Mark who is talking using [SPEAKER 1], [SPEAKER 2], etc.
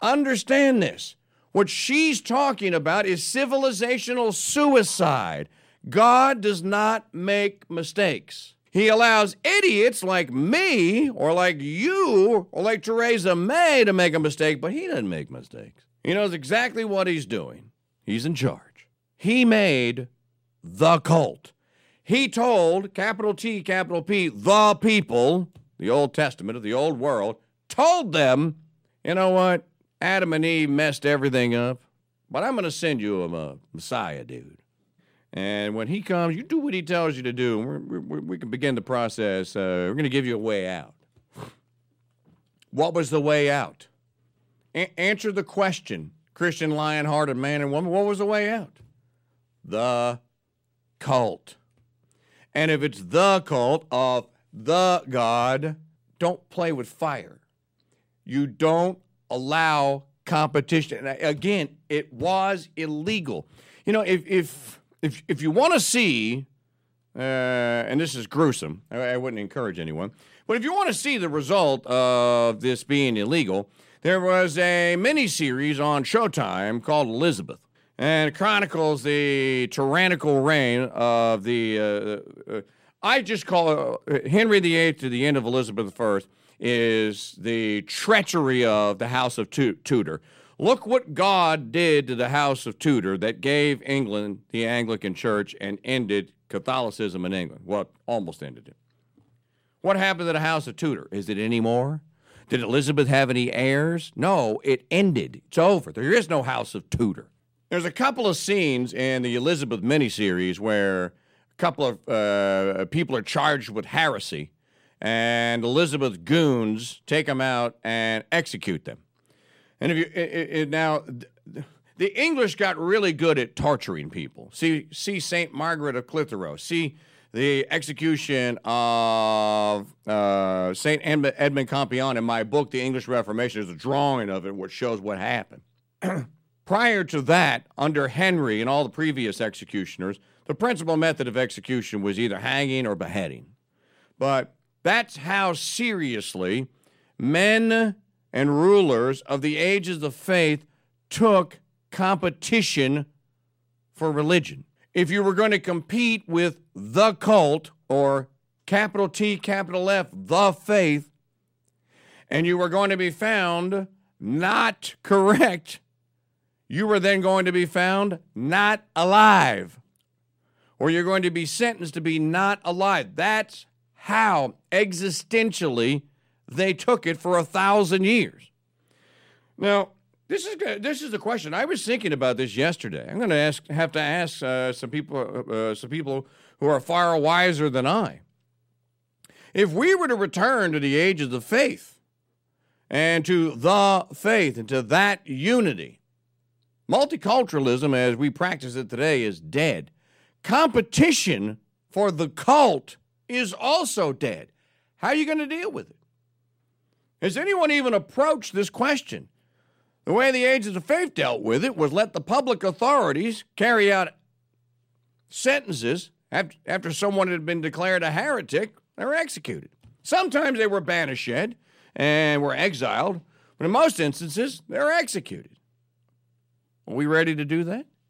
[SPEAKER 1] Understand this. What she's talking about is civilizational suicide. God does not make mistakes. He allows idiots like me or like you or like Theresa May to make a mistake, but he doesn't make mistakes. He knows exactly what he's doing. He's in charge. He made the cult. He told, capital T, capital P, the people, the Old Testament of the old world, told them, you know what? Adam and Eve messed everything up, but I'm going to send you a Messiah, dude. And when he comes, you do what he tells you to do. We can begin the process. We're going to give you a way out. What was the way out? Answer the question, Christian lion-hearted man and woman. What was the way out? The cult. And if it's the cult of the God, don't play with fire. You don't allow competition. And again, it was illegal. You know, if you want to see, and this is gruesome, I wouldn't encourage anyone, but if you want to see the result of this being illegal, there was a miniseries on Showtime called Elizabeth, and it chronicles the tyrannical reign of the, I just call it Henry VIII to the end of Elizabeth I is the treachery of the House of Tudor. Look what God did to the House of Tudor that gave England the Anglican Church and ended Catholicism in England. Well, almost ended it. What happened to the House of Tudor? Is it any more? Did Elizabeth have any heirs? No, it ended. It's over. There is no House of Tudor. There's a couple of scenes in the Elizabeth miniseries where a couple of people are charged with heresy, and Elizabeth's goons take them out and execute them. And if now, the English got really good at torturing people. See St. Margaret of Clitheroe. See the execution of St. Edmund Campion in my book, The English Reformation. There's a drawing of it which shows what happened. Prior to that, under Henry and all the previous executioners, the principal method of execution was either hanging or beheading. But that's how seriously men and rulers of the ages of faith took competition for religion. If you were going to compete with the cult, or capital T, capital F, the faith, and you were going to be found not correct, you were then going to be found not alive, or you're going to be sentenced to be not alive. That's how existentially they took it for 1,000 years. Now, this is the question. I was thinking about this yesterday. I'm going to have to ask some people who are far wiser than I. If we were to return to the ages of faith and to the faith and to that unity, multiculturalism as we practice it today is dead. Competition for the cult is also dead. How are you going to deal with it? Has anyone even approached this question? The way the ages of faith dealt with it was let the public authorities carry out sentences after someone had been declared a heretic. They were executed. Sometimes they were banished and were exiled, but in most instances, they were executed. Are we ready to do that?